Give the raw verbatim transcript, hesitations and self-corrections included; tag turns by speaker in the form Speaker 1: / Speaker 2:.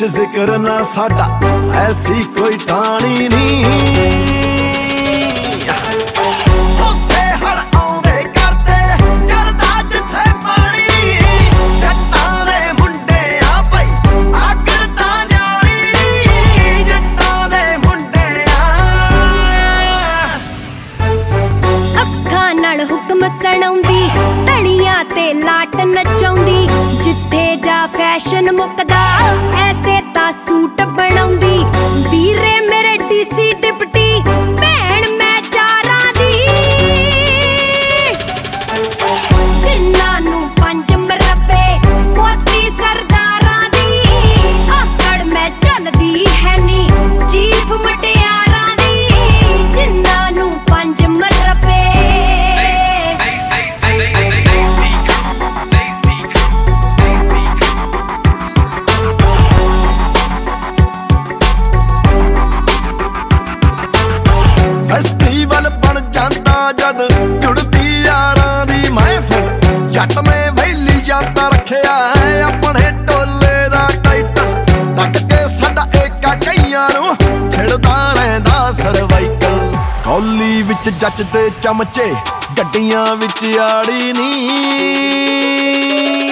Speaker 1: विच जिक्र ना साडा ऐसी कोई टाणी नहीं।
Speaker 2: हुक्म सुणाउंदी तलियां ते लाट नचाउंदी जिथे जा फैशन मुकदा ऐसे ता सूट बनाउंदी वीरे मेरे डीसी डिप्टी भैन मैं चारां दी जिन्हां नूं पंज मरबे मोती सरदारां दी आकड़ मैं चलदी है नी चीफ मटियारां दी जिन्हां नूं पंज मरबे
Speaker 1: फेस्टिवल बन जाता जद जुड़ती यारां दी महफिल जट ने वैली जाता रखिया है अपने टोले दा टाइटल तक के साडा एका कईयां नूं छिड़दा रहिंदा सरवाइकल कौली विच जचदे चमचे गड्डियां विच आड़ी नी।